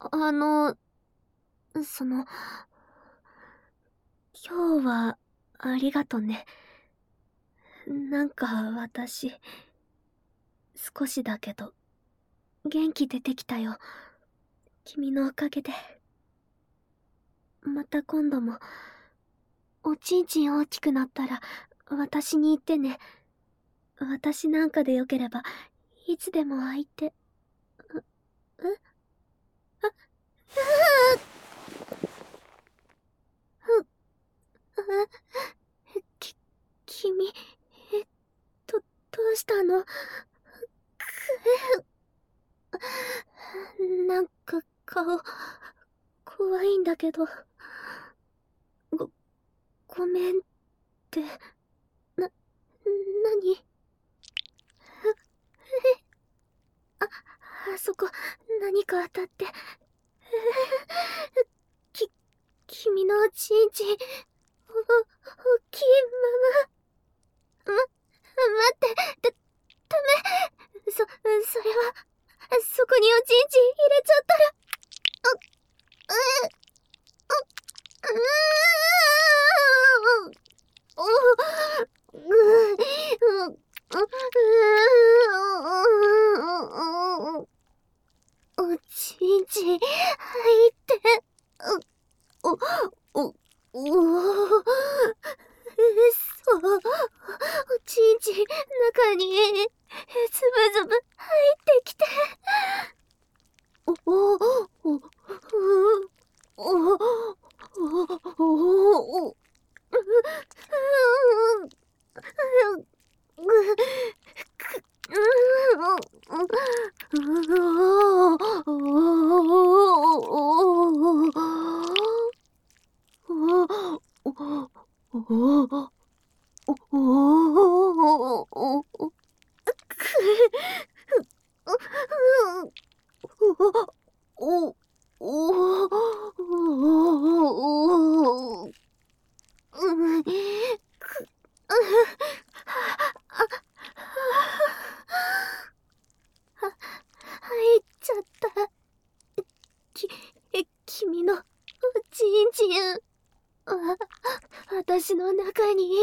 あの、その、今日はありがとね。なんか私、少しだけど、元気出てきたよ。君のおかげで。また今度も、おちんちん大きくなったら、私に言ってね。私なんかでよければ、いつでも相手。あ、き、君、え、どうしたの？なんか顔、怖いんだけど。ご、ごめんって、な、なに？あ、あそこ、何か当たって。き、君のおちんちん、大きいまま。待って、ダメ。それは、そこにおちんちん入れちゃったら、う、おちんちん入って、お、お、お、おちんちん中につぶつぶ入ってきて、お、お、お、お、お、お、入っちゃった。君のおちんちん。私の中に、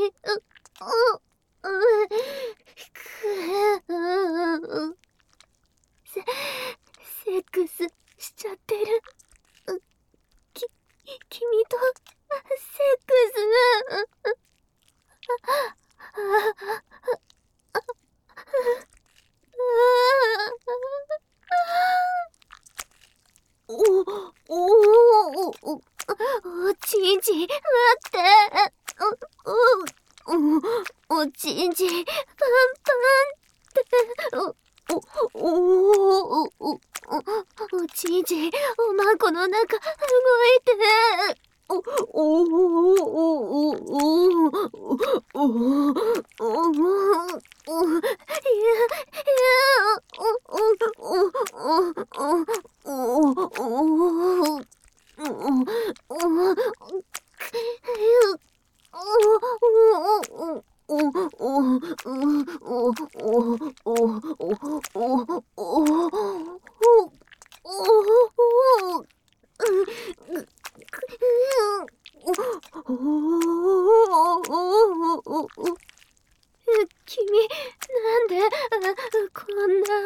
セックスしちゃってる。君と、セックス。おちんちん、待って。おちんちん、パンパンって。おちんちん、おまんこの中、動いて。お、お、お、お、お、君、なんで、こんな、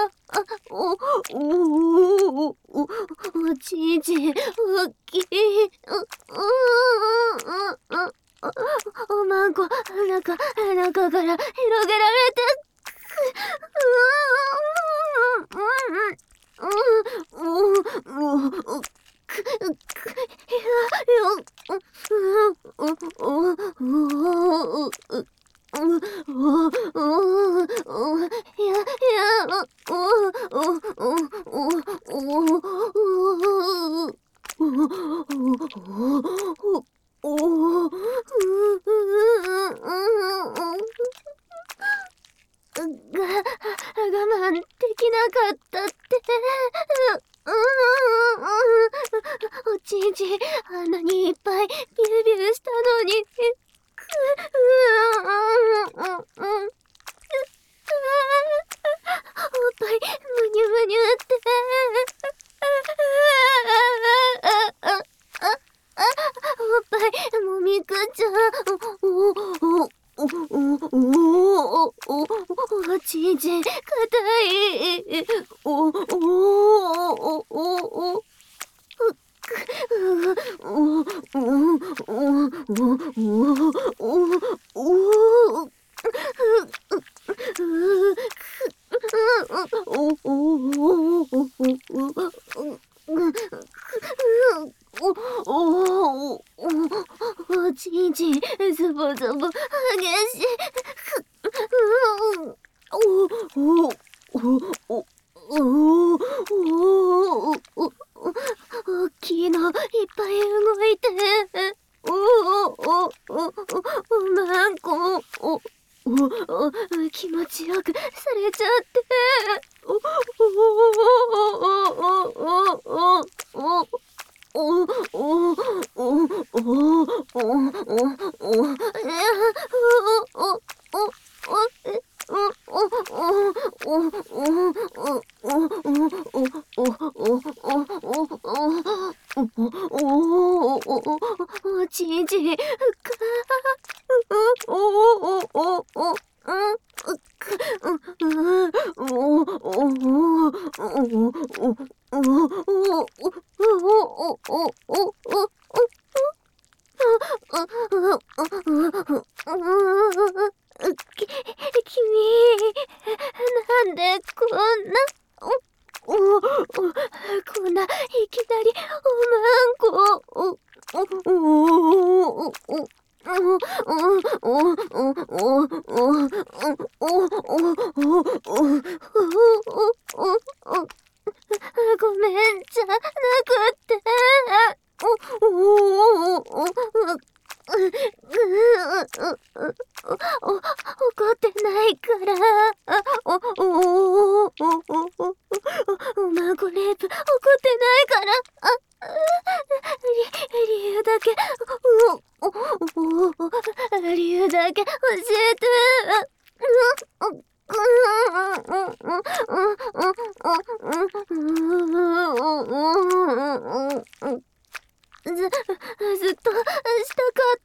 おちんちん、おっきい、おまんこ、中から広げられて、我慢できなかったって。おちんちん、あんなにいっぱいビュービューしたのに。おっぱい、むにゅむにゅって。 じいじ、ズボズボ激しい。大きいのいっぱい動いて。マンコ気持ちよくされちゃって。じいじ、君、なんでこんな、こんないきなりおまんこ、ごめんじゃなくって。怒ってないから。おまんこレイプ怒ってないから。理由だけ、理由だけ教えて。ずっとしたかった。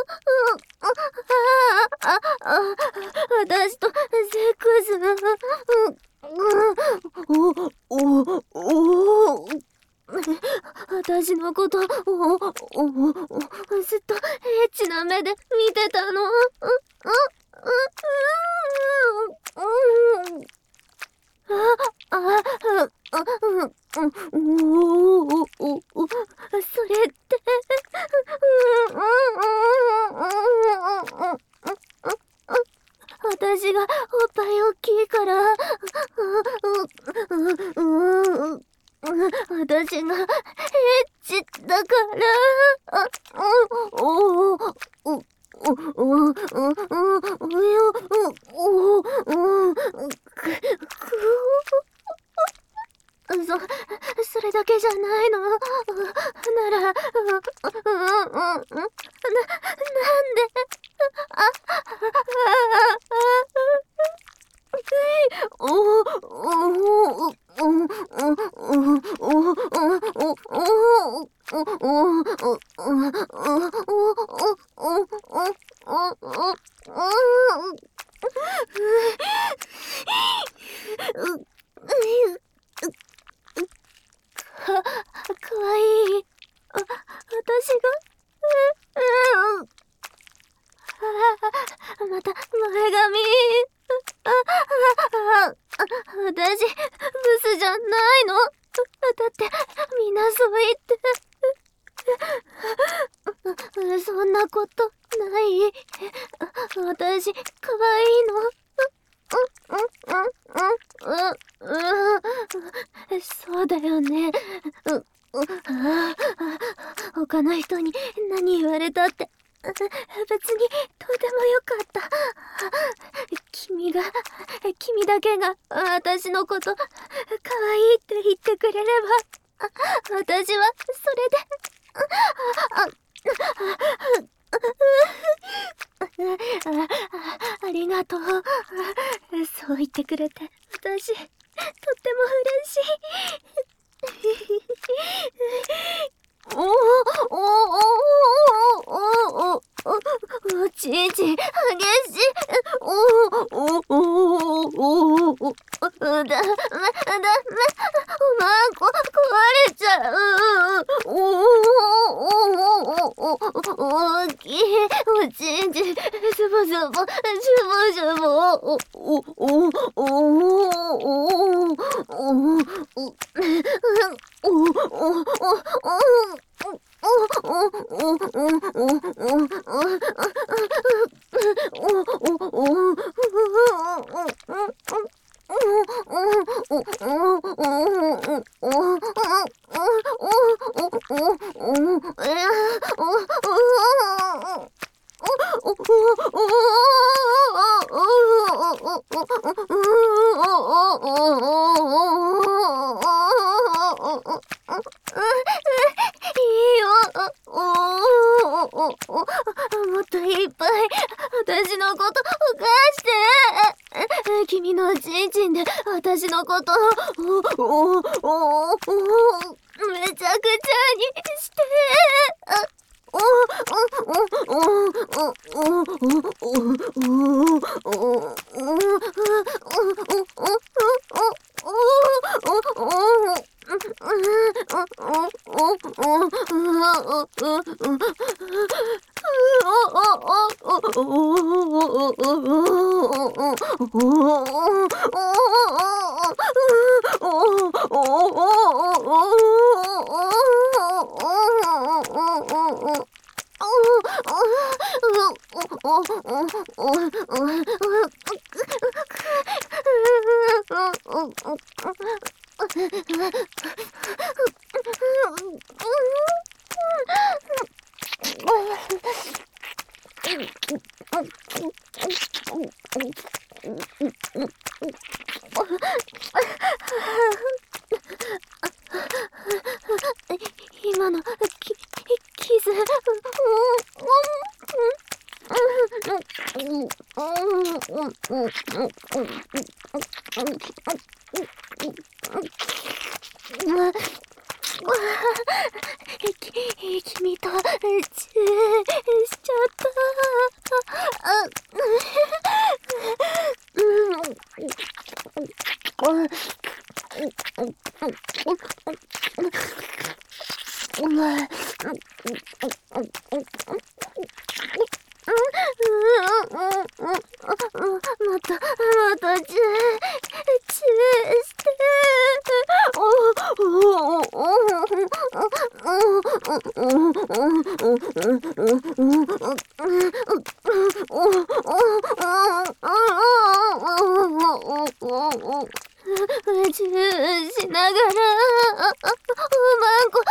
私とセックス。私のことずっとエッチな目で見てたの。それって私がおっぱい大きいから私がエッチだからそれだけじゃないの。なら、なんでかわいい。私がまた前髪。私ブスじゃないの。だってみんなそう言って。そんなことない。私かわいいの。そうだよね。他の人に何言われたって別にとてもよかった。君だけが私のこと可愛いって言ってくれれば私はそれでありがとう。そう言ってくれて私とっても嬉しい。じいじ激しい。 まんこ壊れちゃう。大きいおちんちん、ズボズボ、ズボズボ。もっといっぱい私のこと返して。君のちんちんで私のことめちゃくちゃにして。今のキス君とチューしちゃった。またチューして。チューしながらまんこ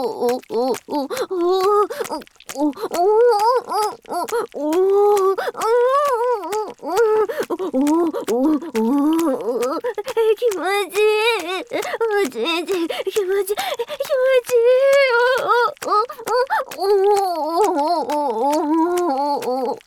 気持ちいい。おじいじ、気持ちいいよ。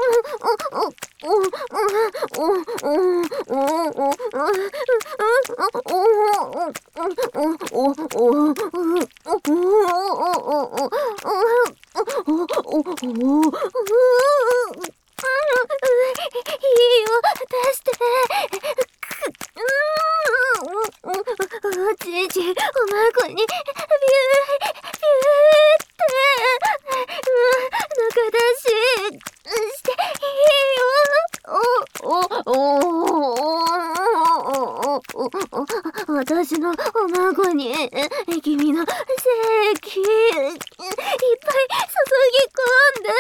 いいよ、出して。おじいじ、お孫に、ビューって中出ししていいよ。私のお孫に君の精液いっぱい注ぎ込んで、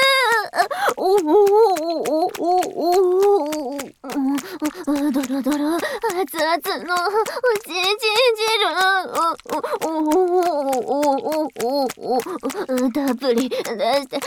ドロドロ熱々のおちんちん汁たっぷり出して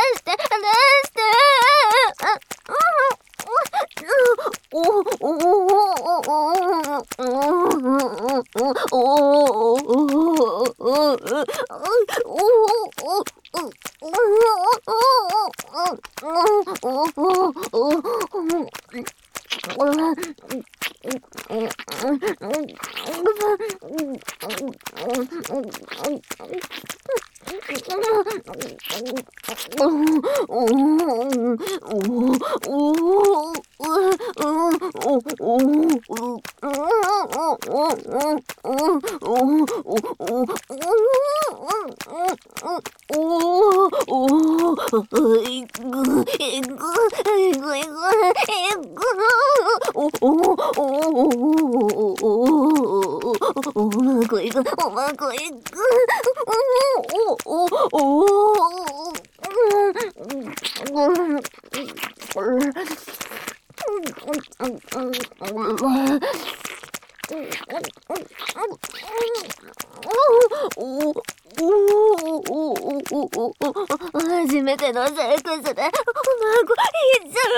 初めてのセックスでお孫いっちゃ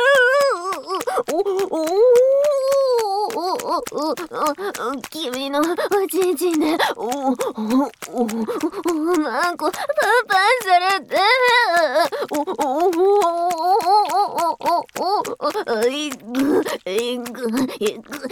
う。君のおちんちんでお孫パンされていく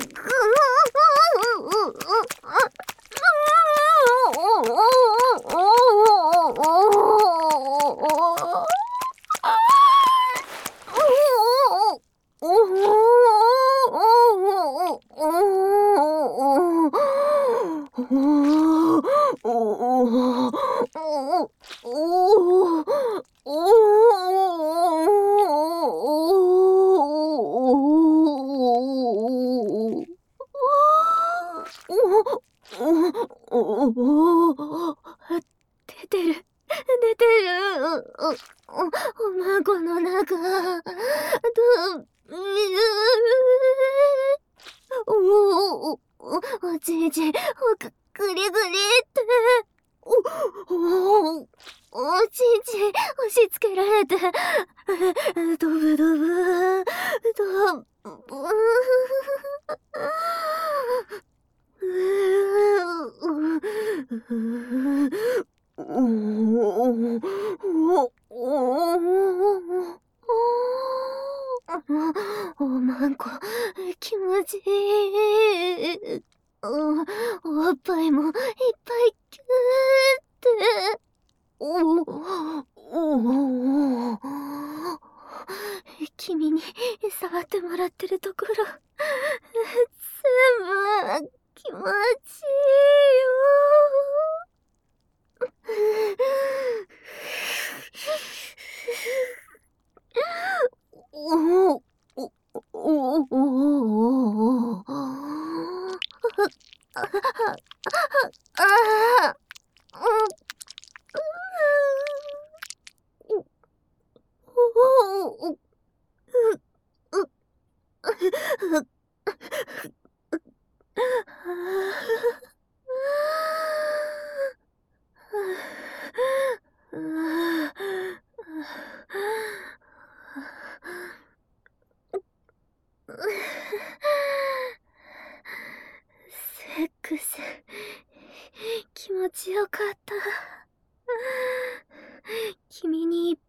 出てる。お孫の中、おちんちん、グリグリって。おちんちん押し付けられて、ドブドブ。おまんこ、気持ちいい。おっぱいもいっぱいキューって。君に触ってもらってるところ、全部気持ちいいよ。 持ちよかった。君に